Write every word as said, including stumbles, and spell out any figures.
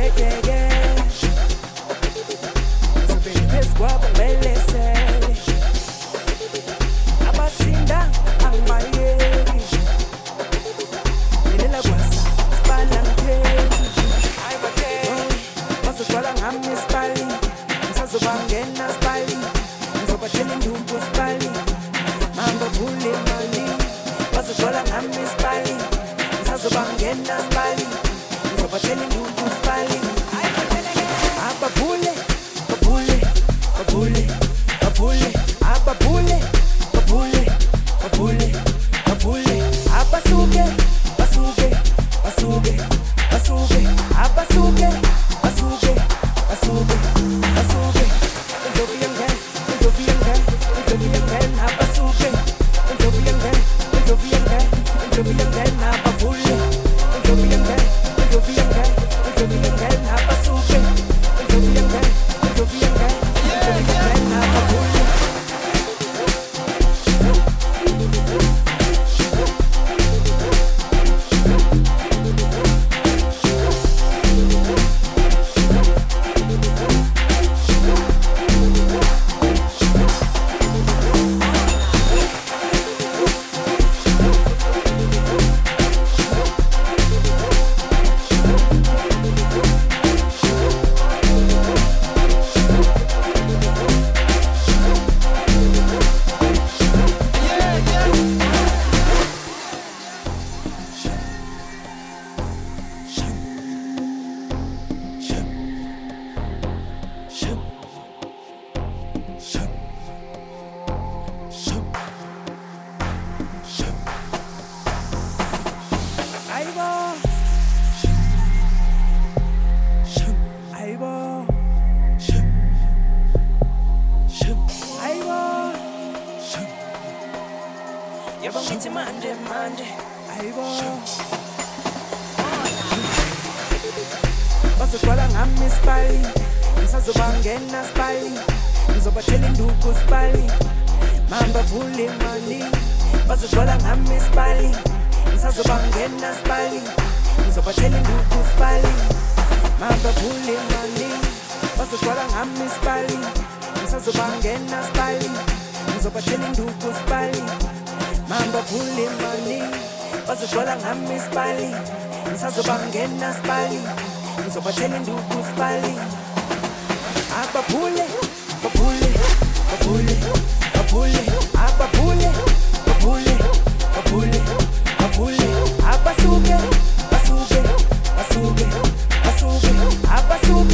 ngeke ngizobheka phezu kwabo ngibelisele abasinda angibayeki ngelela kwasa sibala ngiphethi hayi bathe bazogcwala ngami isibali ngisazobangena sibali ngizobathela induku sibali mamba vule imali bazogcwala ngami isibali ngisazobangena sibali ngizobathela induku sibali abavule bavule bavule bavule abavule bavule bavule bavule abasuke basuke basuke basuke abasuke basuke basuke basuke ndoviyanga ndoviyanga ndoviyanga abasuke ndoviyanga ndoviyanga ndoviyanga abavule ndoviyanga ndoviyanga ndoviyanga abasuke ndoviyanga ndoviyanga ndoviyanga abavule Yebo ngithi manje manje ayibo bazogcwala ngami isibali ngisazobangena sibali ngizobathela induku sibali mamba vule imali bazogcwala ngami isibali ngisazobangena sibali ngizobathela induku sibali mamba vule imali bazogcwala ngami isibali ngisazobangena sibali ngizobathela induku sibali mamba vule imali bazogcwala ngami isibali ngisazobangena sibali ngizobathela induku sibali abavule bavule bavule bavule abavule bavule bavule bavule abasuke basuke basuke basuke abasuke